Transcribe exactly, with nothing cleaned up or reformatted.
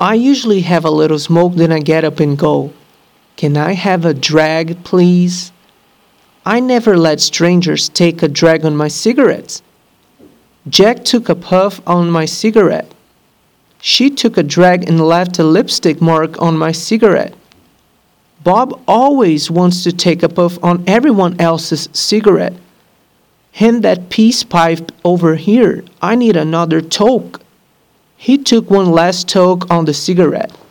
I usually have a little smoke, then I get up and go. Can I have a drag, please? I never let strangers take a drag on my cigarettes. Jack took a puff on my cigarette. She took a drag and left a lipstick mark on my cigarette. Bob always wants to take a puff on everyone else's cigarette. Hand that peace pipe over here. I need another toke. He took one last toke on the cigarette.